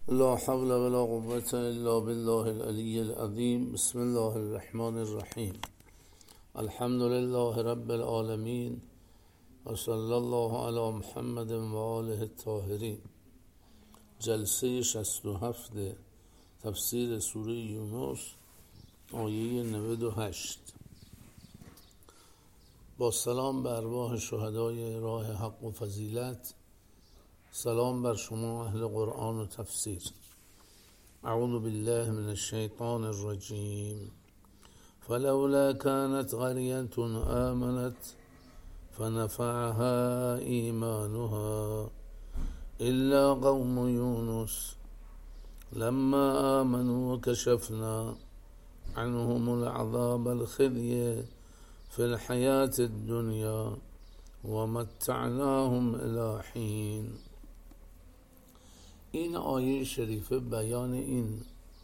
لا حول ولا قوة إلا بالله العلي العظيم. بسم الله الرحمن الرحیم. الحمد لله رب العالمین و صلی الله علی محمد و آله الطاهرین. جلسه 67 تفسیر سوره یونس، آیه 98. با سلام بر ارواح شهدای راه حق و فضیلت، سلام بر شما اهل قرآن و تفسیر. اعوذ بالله من الشیطان الرجیم. فلولا كانت قرية آمنت فنفعها إيمانها إلا قوم يونس لما آمنوا وكشفنا عنهم العذاب الخزي في الحياة الدنيا ومتعناهم إلى حين. این آیه شریفه بیان این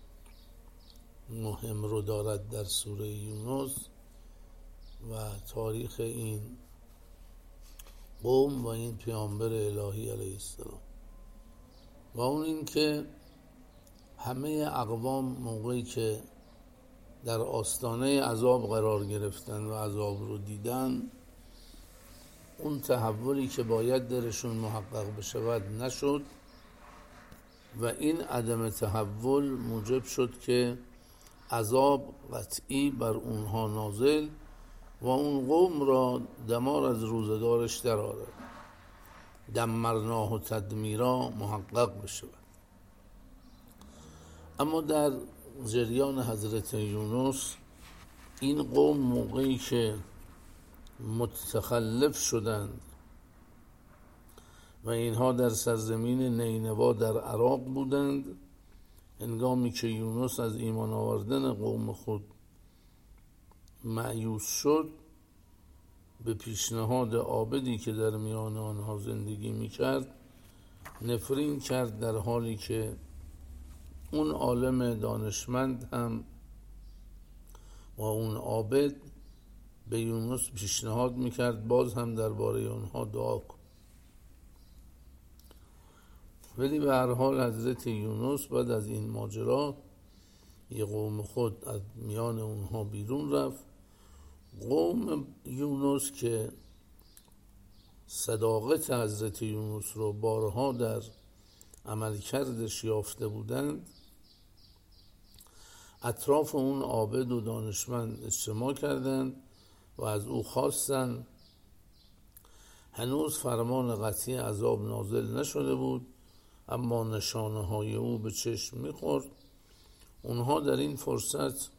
مهم رو دارد در سوره یونس و تاریخ این قوم و این پیامبر الهی علیه السلام، و اون این که همه اقوام موقعی که در آستانه عذاب قرار گرفتن و عذاب رو دیدن، اون تحولی که باید درشون محقق بشود نشد و این عدم تحول موجب شد که عذاب قطعی بر اونها نازل و اون قوم را دمار از روزگارش در آرد، دمرناه و تدمیرا محقق بشود. اما در جریان حضرت یونس، این قوم موقعی که متخلف شدند و اینها در سرزمین نینوا در عراق بودند، هنگامی که یونس از ایمان آوردن قوم خود مایوس شد، به پیشنهاد عابدی که در میان آنها زندگی میکرد نفرین کرد، در حالی که اون عالم دانشمند هم و اون عابد به یونس پیشنهاد میکرد باز هم درباره اونها دعا کن. ولی به هر حال حضرت یونس بعد از این ماجرا یه قوم خود از میان اونها بیرون رفت. قوم یونس که صداقت حضرت یونس رو بارها در عملکردش یافته بودند، اطراف اون عابد و دانشمند اجتماع کردند و از او خواستند. هنوز فرمان قطعی عذاب نازل نشده بود، اما نشانه های او به چشم میخورد. اونها در این فرصت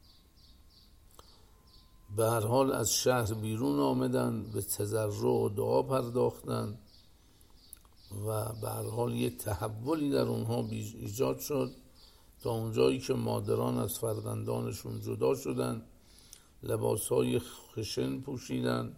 به هر حال از شهر بیرون آمدند، به تضرع و دعا پرداختند و به هر حال یه تحولی در اونها ایجاد شد، تا اونجایی که مادران از فرزندانشون جدا شدند، لباسهای خشن پوشیدند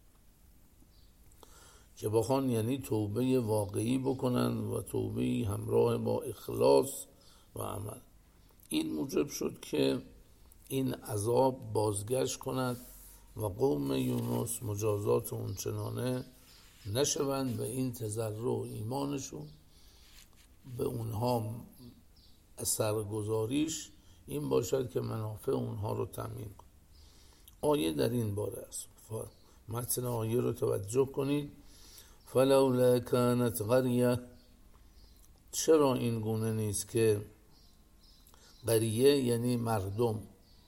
که بخوان یعنی توبه واقعی بکنن و توبه همراه با اخلاص و عمل. این موجب شد که این عذاب بازگشت کند و قوم یونس مجازات اونچنانه نشوند و این تضرع و ایمانشون به اونها اثرگذاریش این باشد که منافع اونها رو تامین کند. آیه در این باره است. متن آیه رو توجه کنید. فلولا كانت قریه، چرا این گونه نیست که قریه یعنی مردم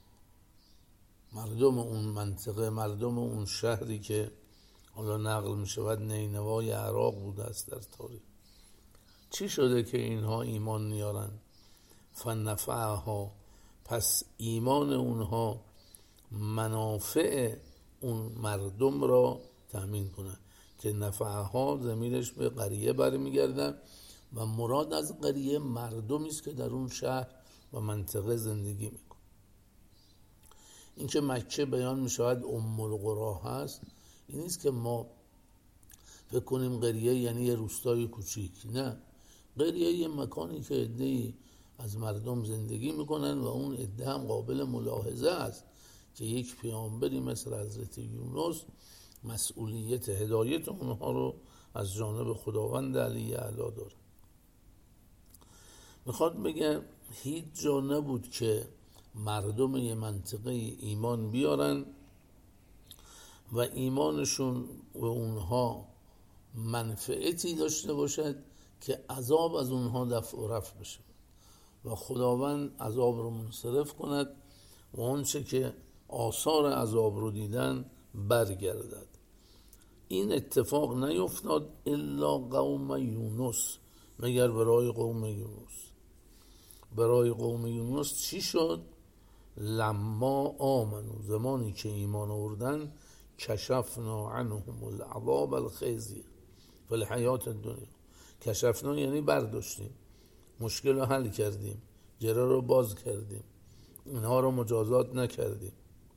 اون منطقه، مردم اون شهری که حالا نقل می شود نینوای عراق بوده است در تاریخ، چی شده که اینها ایمان نیارن؟ فنفعها، پس ایمان اونها منافع اون مردم را تأمین کنه، که نفعها ضمیرش به قریه برمیگردن و مراد از قریه مردمی است که در اون شهر و منطقه زندگی میکنه. این که مکه بیان میشود ام القری هست، این نیست که ما فکر کنیم قریه یعنی یه روستای کوچیک. نه، قریه یه مکانی که عده‌ای از مردم زندگی میکنن و اون عده هم قابل ملاحظه است که یک پیامبری مثل حضرت یونس مسئولیت هدایت اونها رو از جانب خداوند علی اعلی داره. میخواد بگه هیچ جا نبود که مردم یه منطقه ایمان بیارن و ایمانشون و اونها منفعتی داشته باشد که عذاب از اونها دفع و رفع بشه و خداوند عذاب رو منصرف کند و آنچه که آثار عذاب رو دیدن برگردد. این اتفاق نیفتاد الا قوم یونس، مگر برای قوم یونس. برای قوم یونس چی شد؟ لما آمنو، زمانی که ایمان آوردن، کشفنا عنهم العذاب الخزی فی الحیات الدنیا. کشفنا یعنی برداشتیم، مشکل رو حل کردیم، جرا رو باز کردیم، اینها رو مجازات نکردیم،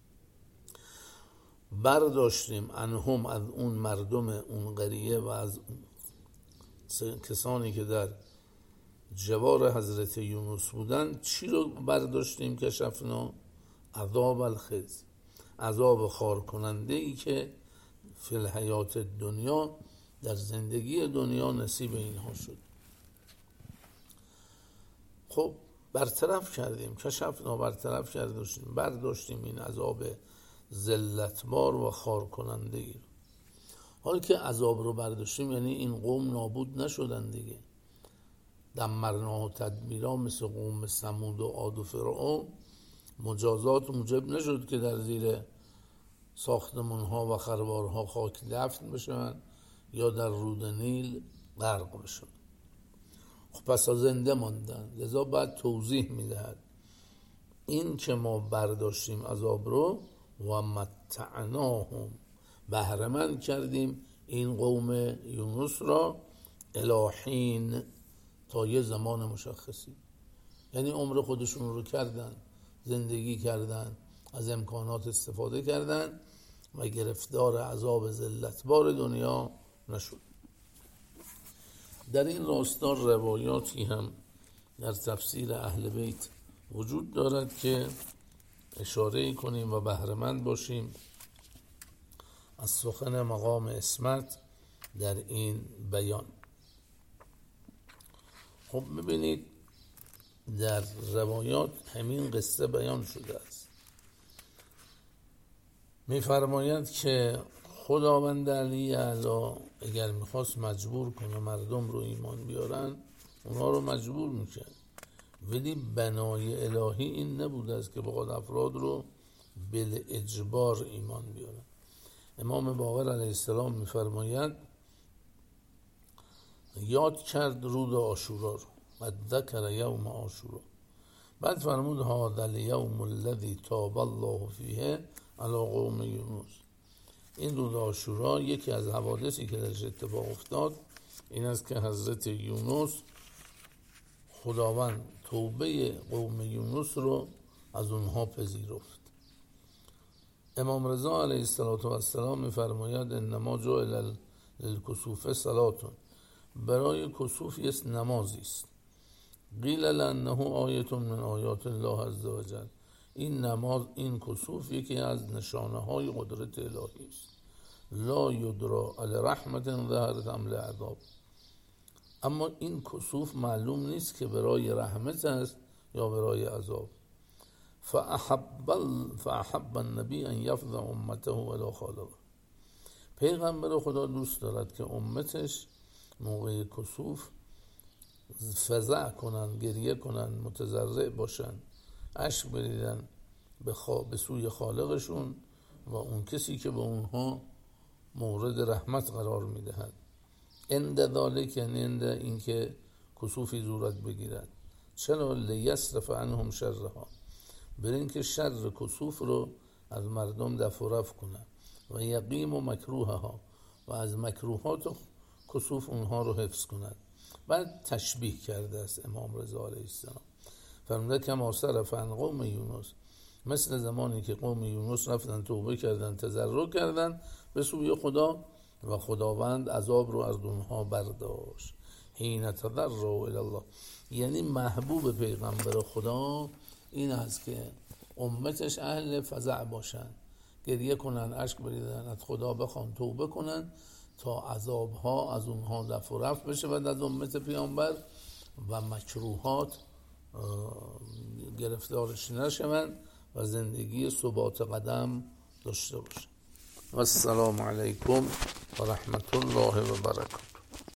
برداشتیم عنهم، از اون مردم اون قریه و از کسانی که در جوار حضرت یونس بودن. چی رو برداشتیم؟ کشفنا عذاب الخزی، عذاب خار کننده ای که فی الحیات دنیا، در زندگی دنیا نصیب اینها شد. خب برطرف کردیم، کشفنا برطرف کردیم، برداشتیم این عذاب ذلتبار و خار کننده ای رو. حالا که عذاب رو برداشتیم یعنی این قوم نابود نشدن دیگه. دمرنا و تدمیرا، مثل قوم ثمود و عاد و فرعون مجازات موجب نشد که در زیر ساختمان‌ها و خروارها خاک دفن بشن یا در رود نیل غرق بشن. خب پس زنده ماندن. لذا بعد توضیح میدهد این که ما برداشتیم عذاب رو و متعناهم، بهره‌مند کردیم این قوم یونس را، الهین، تا یه زمان مشخصی. یعنی عمر خودشون رو کردن، زندگی کردن، از امکانات استفاده کردن و گرفتار عذاب ذلتبار دنیا نشد. در این راستا روایاتی هم در تفسیر اهل بیت وجود دارد که اشاره کنیم و بهره‌مند باشیم از سخن مقام عصمت در این بیان. خب ببینید در روایات همین قصه بیان شده است. می‌فرماید که خداوند علی اعلی اگر میخواست مجبور کنه مردم رو ایمان بیارن، اونا رو مجبور میکرد، ولی بنای الهی این نبود است که بخواد افراد رو بل اجبار ایمان بیارن. امام باقر علیه السلام میفرماید یاد کرد روز عاشورا رو و ذکر یوم عاشورا، بعد فرمود هذا الیوم الذی تاب الله فیه علی قوم یونس. این روز عاشورا یکی از حوادثی که درش اتفاق افتاد این است که حضرت یونس، خداوند توبه قوم یونس رو از اونها پذیرفت. امام رضا علیه السلام میفرماید انما جعل للکسوف صلاتون، برای کسوف یک نمازی است. قیل لانه آیه من آیات الله عز وجل، این نماز، این کسوف یکی از نشانه های قدرت الهی است. لا یدرا علی رحمت ظهرت ام لعذاب، اما این کسوف معلوم نیست که برای رحمت است یا برای عذاب. فاحب النبی ان یفض امته الی خالقه، پیغمبر خدا دوست دارد که امتش موقع کسوف فزع کنن، گریه کنن، متضرع باشن، اشک بریزن به سوی خالقشون و اون کسی که به اونها مورد رحمت قرار میدهد. اند ذالک، یعنی اند این که کسوفی صورت بگیرد. چرا؟ لیصرف عنهم شرها، برای اینکه شر کسوف رو از مردم دفع و رفع کنن و یقیم و مکروهها، و از مکروهات کسوف اونها رو حفظ کنند. بعد تشبیه کرده است امام رضا علیه السلام، فرموده کما صرف عن قوم یونس، مثل زمانی که قوم یونس رفتن توبه کردن، تضرع کردن به سوی خدا و خداوند عذاب رو از اونها برداشت. حین تضرعوا الی الله، یعنی محبوب پیغمبر خدا این است که امتش اهل فزع باشن، گریه کنن، اشک بریزن، از خدا بخوان، توبه کنن تا عذابها از اونها دفع و رفع بشه بعد از امت پیامبر و مکروهات گرفتارش نشوند و زندگی ثبات قدم داشته باشند. و السلام علیکم و رحمت الله و برکاته.